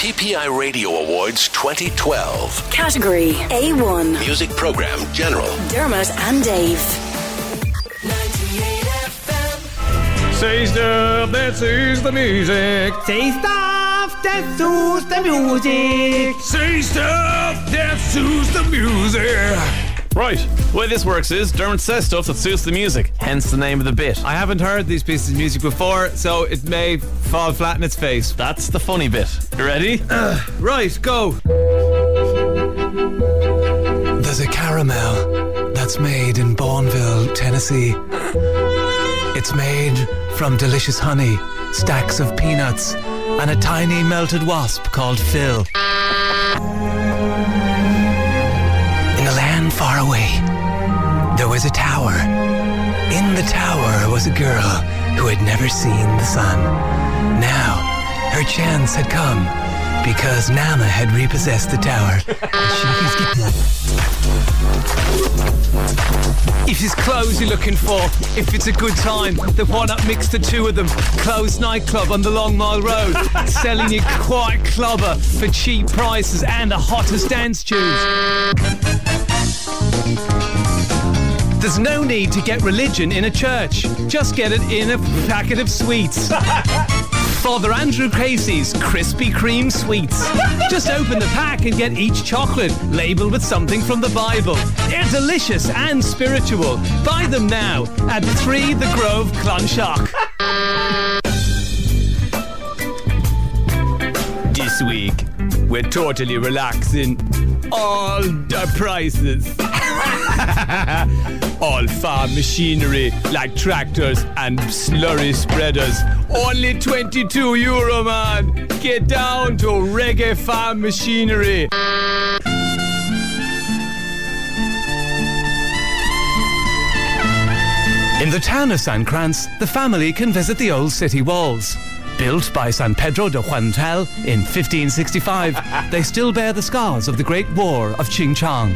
PPI Radio Awards 2012. Category A1. Music Program General. Dermot and Dave. Say stuff that suits the music. Say stuff that suits the music. Say stuff that suits the music. Right, the way this works is Dermot says stuff that suits the music, hence the name of the bit. I haven't heard these pieces of music before, so it may fall flat in its face. That's the funny bit. You ready? Right, go. There's a caramel that's made in Bourneville, Tennessee. It's made from delicious honey, stacks of peanuts, and a tiny melted wasp called Phil. In the land far away, there was a tower. In the tower was a girl who had never seen the sun. Now, her chance had come because Nama had repossessed the tower. If it's clothes you're looking for, if it's a good time, then why not mix the two of them? Clothes Nightclub on the Long Mile Road, selling you quiet clobber for cheap prices and the hottest dance tunes. There's no need to get religion in a church. Just get it in a packet of sweets. Father Andrew Casey's Krispy Kreme Sweets. Just open the pack and get each chocolate labelled with something from the Bible. They're delicious and spiritual. Buy them now at 3 The Grove, Clonshock. This week, we're totally relaxing. All the prices. All farm machinery like tractors and slurry spreaders. Only €22, man. Get down to Reggae Farm Machinery. In the town of San Crans, the family can visit the old city walls. Built by San Pedro de Huantal in 1565, they still bear the scars of the Great War of Ching Chong.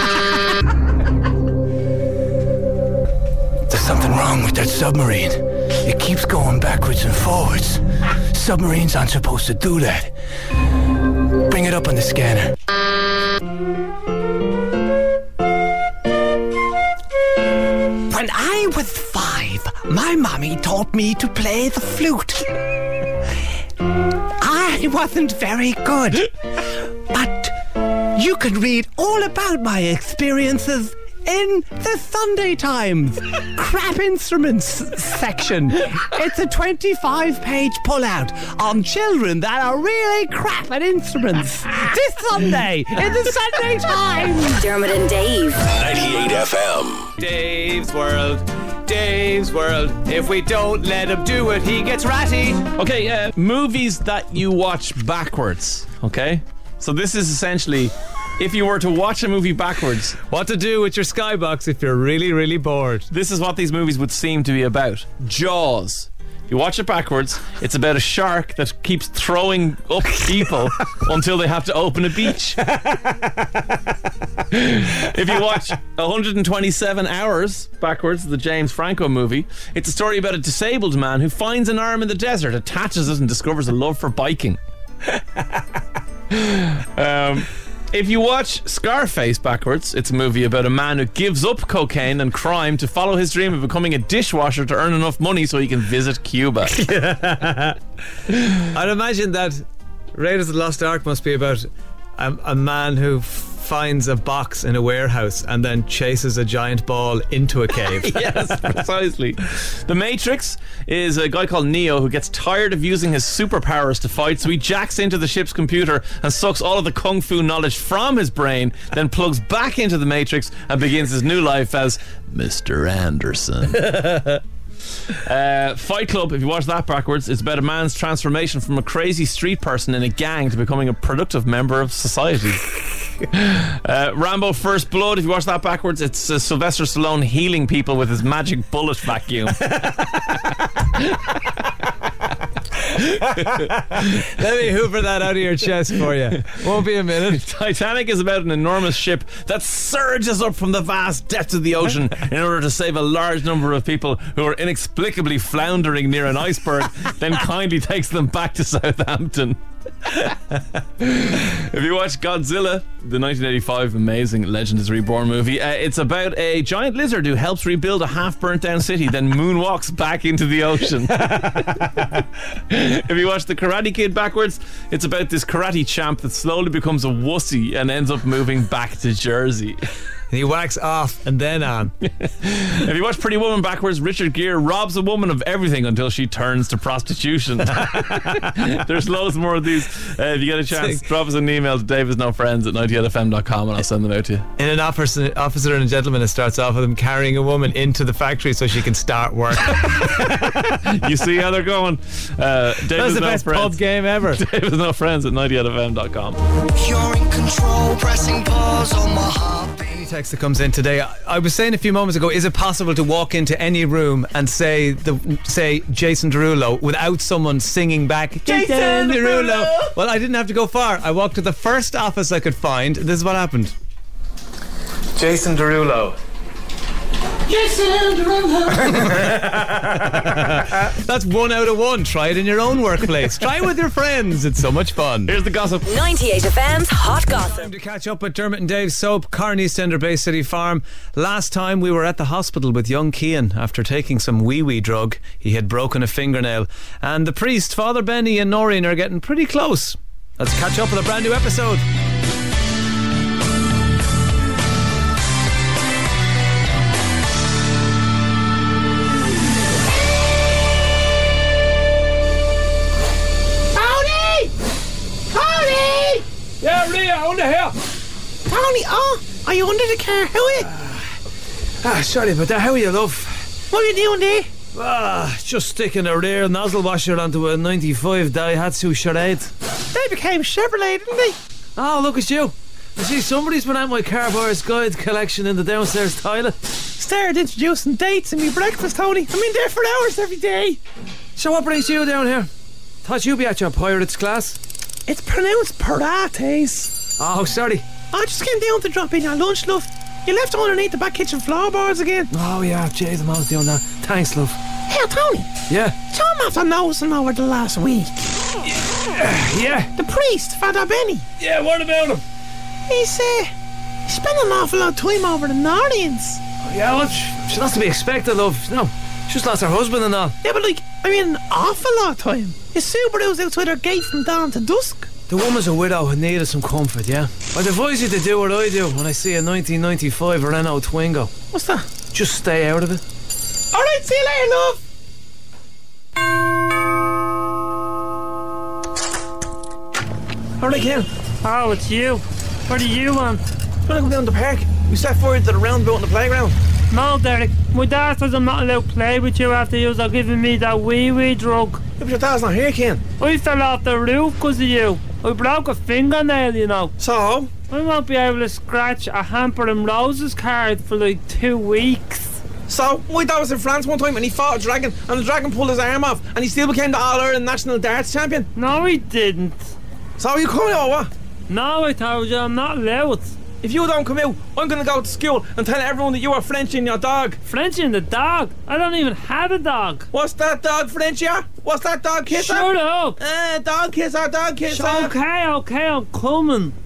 There's something wrong with that submarine. It keeps going backwards and forwards. Submarines aren't supposed to do that. Bring it up on the scanner. When I was 5, my mommy taught me to play the flute. I wasn't very good, but you can read all about my experiences in the Sunday Times Crap Instruments section. It's a 25-page pullout on children that are really crap at instruments. This Sunday in the Sunday Times. Dermot and Dave. 98 FM. Dave's World. Dave's World. If we don't let him do it, he gets ratty. Okay, movies that you watch backwards, okay? So this is essentially, if you were to watch a movie backwards, What to do with your skybox if you're really, really bored. this is what these movies would seem to be about. Jaws. If you watch it backwards, it's about a shark that keeps throwing up people until they have to open a beach. If you watch 127 Hours backwards, the James Franco movie, it's a story about a disabled man who finds an arm in the desert, attaches it and discovers a love for biking. If you watch Scarface backwards, it's a movie about a man who gives up cocaine and crime to follow his dream of becoming a dishwasher to earn enough money so he can visit Cuba. I'd imagine that Raiders of the Lost Ark must be about a man who finds a box in a warehouse and then chases a giant ball into a cave. Yes, precisely. The Matrix is a guy called Neo who gets tired of using his superpowers to fight, so he jacks into the ship's computer and sucks all of the kung fu knowledge from his brain, then plugs back into the Matrix and begins his new life as Mr. Anderson. Fight Club, if you watch that backwards, it's about a man's transformation from a crazy street person in a gang to becoming a productive member of society. Rambo First Blood, if you watch that backwards, it's Sylvester Stallone healing people with his magic bullet vacuum. Let me hoover that out of your chest for you. Won't be a minute. Titanic is about an enormous ship that surges up from the vast depths of the ocean in order to save a large number of people who are inexplicably floundering near an iceberg, then kindly takes them back to Southampton. If you watch Godzilla, the 1985 amazing Legend is Reborn movie, it's about a giant lizard who helps rebuild a half burnt down city, then moonwalks back into the ocean. If you watch The Karate Kid backwards, it's about this karate champ that slowly becomes a wussy and ends up moving back to Jersey. And he whacks off and then on. If you watch Pretty Woman backwards, Richard Gere robs a woman of everything until she turns to prostitution. There's loads more of these. If you get a chance, drop us an email to davisnofriends@90fm.com and I'll send them out to you. In An Officer and a Gentleman, it starts off with him carrying a woman into the factory so she can start work. You see how they're going. That was the best pub game ever. davisnofriends@90fm.com. You're in control, pressing pause on my heartbeat. Any text that comes in today, I was saying a few moments ago, is it possible to walk into any room and say Jason Derulo without someone singing back Jason Derulo? Well, I didn't have to go far. I walked to the first office I could find. This is what happened. Jason Derulo. That's 1 out of 1. Try it in your own workplace. Try it with your friends. It's so much fun. Here's the gossip. 98FM's Hot Gossip. Time to catch up with Dermot and Dave Soap, Carn East Ender Bay City Farm. Last time we were at the hospital with young Cian after taking some wee drug. He had broken a fingernail. And the priest, Father Benny and Noreen, are getting pretty close. Let's catch up with a brand new episode. Yeah, Rhea, under here. Tony, are you under the car? How are you? Sorry about that. How are you, love? What are you doing there? Just sticking a rear nozzle washer onto a 95 Daihatsu Charade. They became Chevrolet, didn't they? Oh, look at you. I see somebody's been at my car buyer's guide collection in the downstairs toilet. Started introducing dates in my breakfast, Tony. I'm in there for hours every day. So what brings you down here? Thought you'd be at your pirates class. It's pronounced Pirates. Oh, sorry. I just came down to drop in your lunch, love. You left underneath the back kitchen floorboards again. Oh, yeah, jeez, I'm always doing that. Thanks, love. Hey, Tony. Yeah? Tom after noticing over the last week. Yeah? The priest, Father Benny. Yeah, what about him? He's spending an awful lot of time over in Orleans. Oh, yeah, well, she has to be expected, love. No, she just lost her husband and all. Yeah, but an awful lot of time. His Subaru's outside her gate from dawn to dusk. The woman's a widow and needed some comfort, yeah? I'd advise you to do what I do when I see a 1995 Renault Twingo. What's that? Just stay out of it. Alright, see you later, love. Alright, Ken. Oh, it's you. What do you want? I'm gonna go down to the park. We set forward to the roundabout in the playground. No, Derek. My dad says I'm not allowed to play with you after you are giving me that wee drug. Yeah, but your dad's not here, Ken. I fell off the roof because of you. I broke a fingernail, you know. So? I won't be able to scratch a Hamper and Roses card for 2 weeks. So, my dad was in France one time and he fought a dragon and the dragon pulled his arm off and he still became the All-Ireland National Darts Champion. No, he didn't. So, are you coming out or what? No, I told you I'm not allowed. If you don't come out, I'm going to go to school and tell everyone that you are Frenching your dog. Frenching the dog? I don't even have a dog. What's that dog, Frenchia? What's that dog kisser? Shut up. Dog kisser, dog kisser. Okay, I'm coming.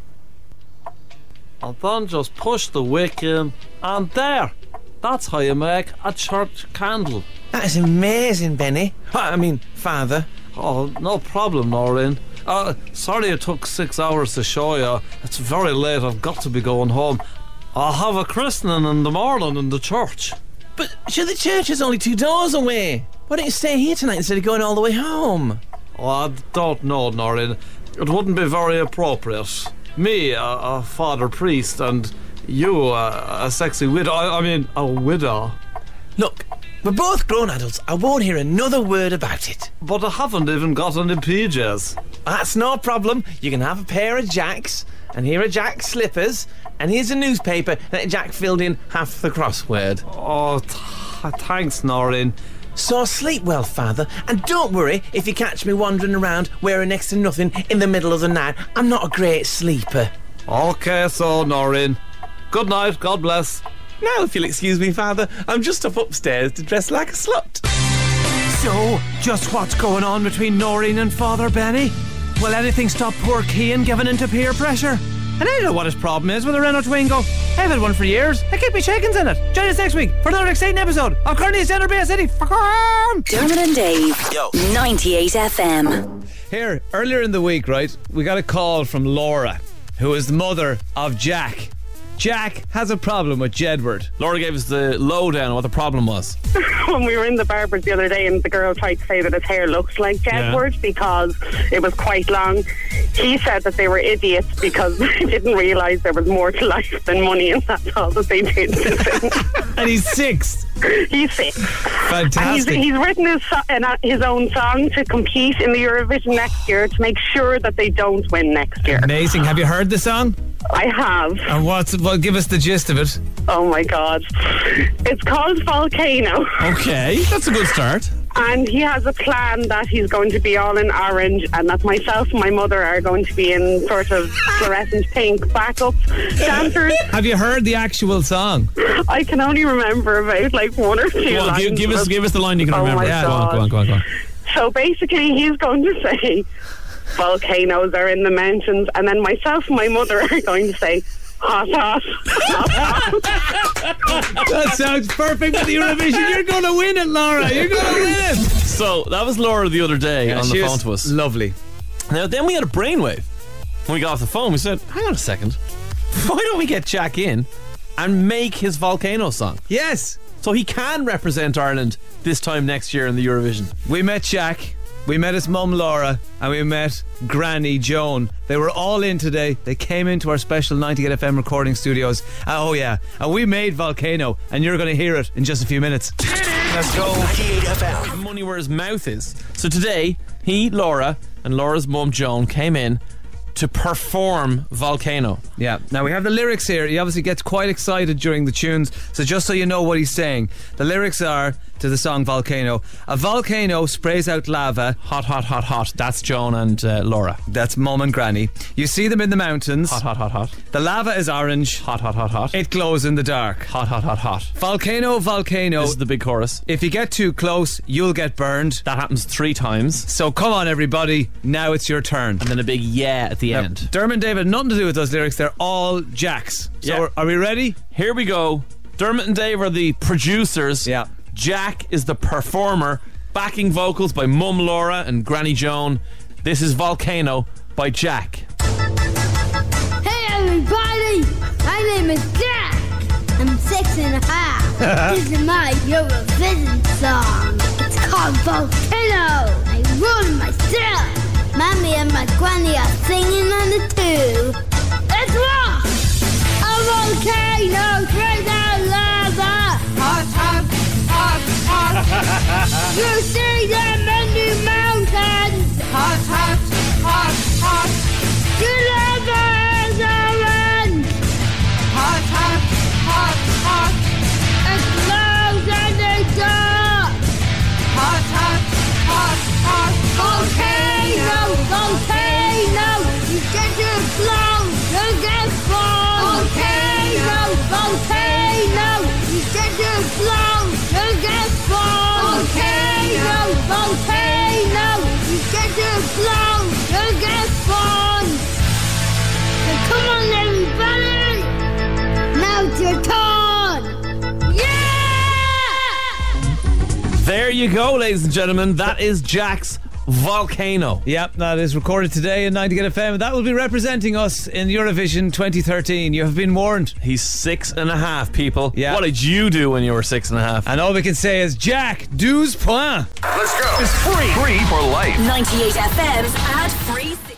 I'll then just push the wick in, and there. That's how you make a church candle. That is amazing, Benny. Father. Oh, no problem, Noreen. Sorry it took 6 hours to show you. It's very late, I've got to be going home. I'll have a christening in the morning in the church. But sure, the church is only 2 doors away. Why don't you stay here tonight instead of going all the way home? Oh, I don't know, Noreen. It wouldn't be very appropriate. Me, a father priest, and you, a sexy widow. A widow. Look, we're both grown adults. I won't hear another word about it. But I haven't even got any PJs. That's no problem. You can have a pair of Jacks, and here are Jack's slippers, and here's a newspaper that Jack filled in half the crossword. Oh, thanks, Noreen. So sleep well, Father, and don't worry if you catch me wandering around wearing next to nothing in the middle of the night. I'm not a great sleeper. Okay, so, Noreen. Good night, God bless. Now, if you'll excuse me, Father, I'm just up upstairs to dress like a slut. So, just what's going on between Noreen and Father Benny? will anything stop poor Cian giving into peer pressure? And I don't know what his problem is with the Renault Twingo. I've had one for years. I keep me shakings in it. Join us next week for another exciting episode of Kearney's Gender Bay City. Dermot and Dave. Yo. 98 FM. Here, earlier in the week, right, we got a call from Laura, who is the mother of Jack. Jack has a problem with Jedward. Laura gave us the lowdown on what the problem was. When we were in the barber's the other day and the girl tried to say that his hair looked like Jedward because it was quite long, he said that they were idiots because they didn't realise there was more to life than money, and that's all that they did to him. And he's 6. He's 6. Fantastic. And he's written his own song to compete in the Eurovision next year to make sure that they don't win next year. Amazing. Have you heard the song? I have. And well, give us the gist of it. Oh my God. It's called Volcano. Okay, that's a good start. And he has a plan that he's going to be all in orange and that myself and my mother are going to be in sort of fluorescent pink backup dancers. Have you heard the actual song? I can only remember about like one or two Go on, lines. give us the line you can Oh remember. my Yeah, God. go on. So basically he's going to say volcanoes are in the mountains, and then myself and my mother are going to say hot, hot, hot, hot. That sounds perfect for the Eurovision. You're going to win it, Laura. You're going to win it. So that was Laura the other day on the phone to us. Lovely. Now then we had a brainwave. When we got off the phone, we said, hang on a second. Why don't we get Jack in and make his Volcano song? Yes. So he can represent Ireland this time next year in the Eurovision. We met Jack. We met his mum Laura, and we met Granny Joan. They were all in today. They came into our special 98 FM recording studios. Oh yeah, and we made Volcano, and you're going to hear it in just a few minutes. Let's go. 98 FM. Money where his mouth is. So today, he, Laura, and Laura's mum Joan came in to perform Volcano. Yeah. Now we have the lyrics here. He obviously gets quite excited during the tunes. So just so you know what he's saying, the lyrics are to the song Volcano. A volcano sprays out lava. Hot, hot, hot, hot. That's Joan and Laura. That's Mum and Granny. You see them in the mountains. Hot, hot, hot, hot. The lava is orange. Hot, hot, hot, hot. It glows in the dark. Hot, hot, hot, hot. Volcano, volcano. This is the big chorus. If you get too close, you'll get burned. That happens 3 times. So come on, everybody. Now it's your turn. And then a big yeah at the end. Dermot and David, nothing to do with those lyrics. They're all Jack's. So Yeah. are we ready? Here we go. Dermot and Dave are the producers. Yeah. Jack is the performer. Backing vocals by Mum Laura and Granny Joan. This is Volcano by Jack. Hey everybody, my name is Jack. I'm 6.5. This is my Eurovision song. It's called Volcano. I wrote it myself. Mommy and my granny are singing on the too. Let's rock! A volcano sprays out lava. Hot, hot, hot, hot. You see them in the mountains. Hot, hot, hot, hot. The lava is orange. Hot, hot, hot, hot. It glows in the dark. Hot, hot, hot, hot. Volcano, volcano. You get to blow, you get fall. Volcano, volcano. You get to blow, you get fall. Volcano, volcano. You get to blow, you get fall. So come on, everybody. Now it's your turn. Yeah! There you go, ladies and gentlemen. That is Jack's Volcano. Yep, that is recorded today in 98 FM. That will be representing us in Eurovision 2013. You have been warned. He's 6.5, people. Yeah. What did you do when you were 6.5? And all we can say is, Jack, 12 points. Let's go. It's free. Free for life. 98 FM's ad-free.